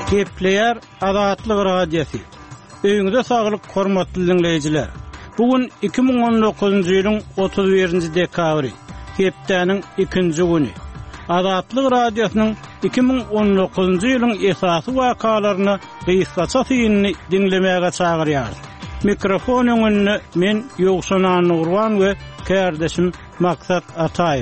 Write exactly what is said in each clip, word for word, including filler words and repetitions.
Gepleyer Azatlyk Radiosu. Öňüňizde saglyk, hormatly dinleýijiler. Bugün iki ming on dokuzunçy ýylyň otuz birinçi dekabry, hepdeniň ikinji güni. Azatlyk Radiosynyň iki ming on dokuzunçy ýylyň esasy wakalaryny gysgaça synny dinlemäge çagyrýar. Mikrofon öňünde men Ýogşan Nurwan we kardeşim Maksat Ataýew.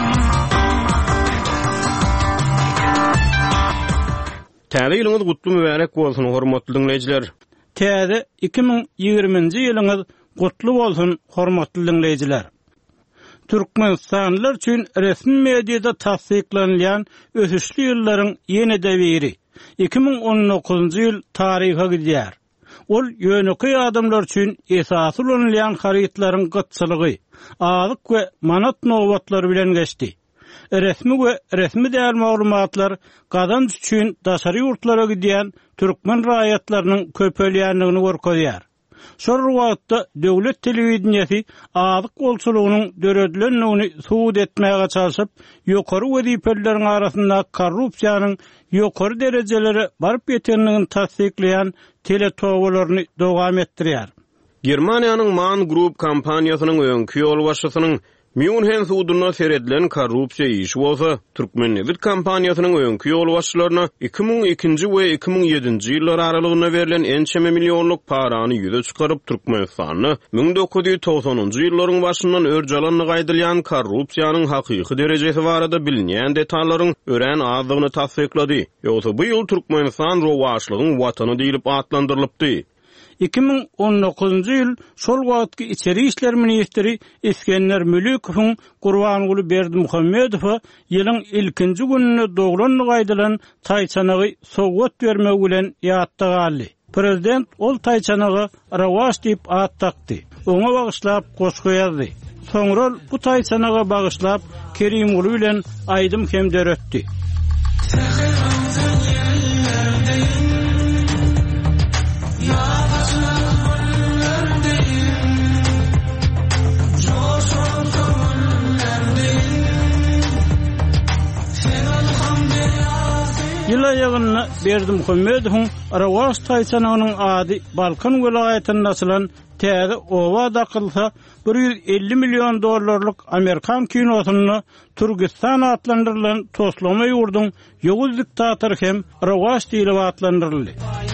Täze ýylyňyz gutly mübarek bolsun, hormatly dinleýijiler. Täze iki ming ýygrimiňji ýylyňyz gutly bolsun, hormatly dinleýijiler. Türkmenistanlylar üçin resmi mediada tasdiklanýan ösüşli ýyllaryň ýene-de biri iki ming on dokuzunçy ýyl taryha gidýär. Ol ýöneki adamlar üçin esasy bolan harytlaryň gytçylygy, azyk we manat nowatlary bilen geçdi. Resmi we resmi däl maglumatlar gazanç üçin daşary ýurtlara gidýän türkmen raýatlarynyň köpelýänligini görkezýär. Şol wagtda döwlet telewizionyasy azyk bolçulugynyň döredilenligini suwd etmäge çalışyp, ýokary wezipeleriň arasynda korrupsiýanyň ýokary derejelere baryp ýetenligini tasdikleýän teletowalaryny dowam etdirýär. Germaniýanyň Man Group kompaniýasynyň öňkü ýol başçysynyň Münhen suwdyna seredilen korrupsiýa işi bolsa, Türkmenlewit kompaniýasynyň öňkü ýol başçylaryna iki ming ikinji we iki ming ýedinçi ýyllar aralygyna berilen ençeme millionluk parany ýüze çykaryp Türkmenistany ming dokuz ýüz togsonunçy ýyllaryň başyndan örjalanyny gaýdylýan korrupsiýanyň hakyky derejesi barada bilinýän detalaryň ören azlygyny tasdiklady. Ýogsa bu ýyl Türkmenistan rowaşlygyň watany diýilip atlandyrylypdy. iki ming on dokuzunçy ýyl şol wagtky içeri işler ministri İskender Mülükowyň Gurbanguly Berdimuhammedow ýylyň ilkinji gününe doglanly gaýdylan taýçanagy sowgat bermek bilen ýatda galdy. Prezident ol taýçanagy Rawaş diýip at takdy. Oňa bagyşlap goşgy ýazdy. Soňra bu taýçanaga bagyşlap Kerimguly bilen aýdym hem döretdi. Ýyla ýagyna Berdimuhammedowyň Rawaş taýçanagynyň ady Balkan welaýatynda açylan täze owa dakylsa bir ýüz elli million dollarlyk Amerikan kinosyny Türkistan atlandyrylan toslama ýurduň ýoguz diktatory hem Rawaş diýilip atlandyryldy.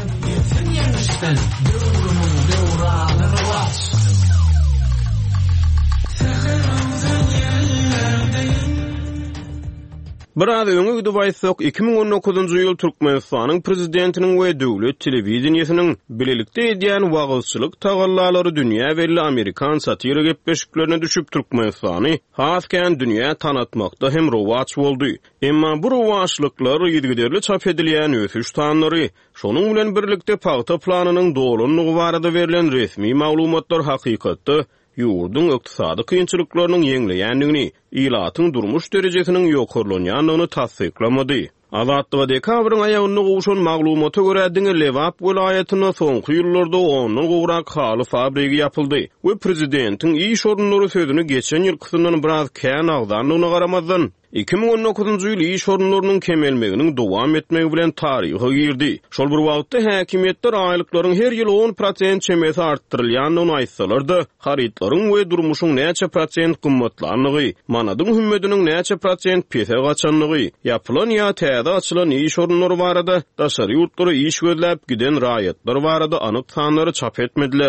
Biraz öňe gidip aýtsak, iki ming on dokuzunçy ýyl Türkmenistanyň prezidentiniň we döwlet telewizionynyň bilelikde edýän wagylçylyk tagallalary dünýä belli Amerikan satira gepleşiklerine düşüp Türkmenistany hasken dünýä tanatmakda hem rowaç boldy. Emma bu rowaçlyklar ýetgiderli çap edilýän ösüş tanlary, şonuň bilen birlikde paýta planynyň dolanlygy barada berilen resmi maglumatlar hakykatda ýurdun ykdysady kynçylyklarynyň ýeňleýänligini, ilatyň durmuş derejesiniň ýokarlanýanlygyny tasdiklamady. Azatlyk dekabryň aýagyna gowşan maglumata görä diňe Lewap welaýatyna soňky ýyllarda ondan gowrak haly fabrika ýapyldy we prezidentiň iş orunlary sözüni geçen ýyl kysyndan biraz kän agdanlygyna garamazdan iki ming on dokuzunçy ýyl iş orunlarynyň kemelmeginiň dowam etmegi bilen taryha girdi. Şol bir wagtda häkimetler aýlyklaryň her ýyl on prosent çemesi artdyrylýanyny aýtsalar-da, harytlaryň we durmuşyň näçe prosent gymmatlanlygy, manadyň hümmediniň näçe prosent pese gaçanlygy, ýapylan ýa täze açylan iş orunlary barada, daşary ýurtlara iş gözläp giden raýatlar barada anyk sanlary çap etmediler.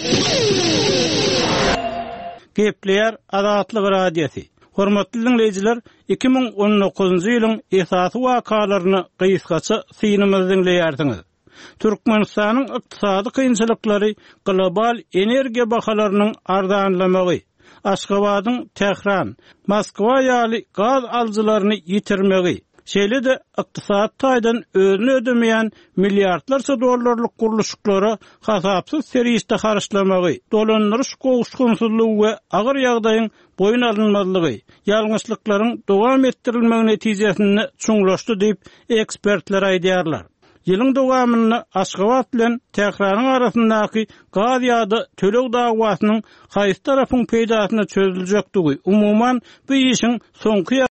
Gepleyer Azatlyk Radiosu. Hormatly dinleýijiler, iki ming on dokuzunçy ýylyň esasy wakalaryny gysgaça synymyzy dinleýärsiňiz. Türkmenistanyň ykdysady kynçylyklary, global energiýa bahalarynyň arzanlamagy, Aşgabatyň Tehran, Moskwa ýaly gaz aljylaryny ýitirmegi, şeýle de ykdysat taýdan özüni ödemeýän milliardlarça dollarlyk guruluşlary hasapsyz serişde harçlamagy, dolandyryş gowuşgunsuzlygy we agyr ýagdaýyň boyun alınmazlygy, ýalňyşlyklaryň dowam etdirilmegi netijesinde çuňlaşdy diýip ekspertler aýdýarlar. Ýylyň dowamyny Aşgabat bilen Tehranyň arasyndaky gaz ýady tölek dagwasynyň haýsy tarapyň peýdasyna çözüljekdigi umuman bu işin soňky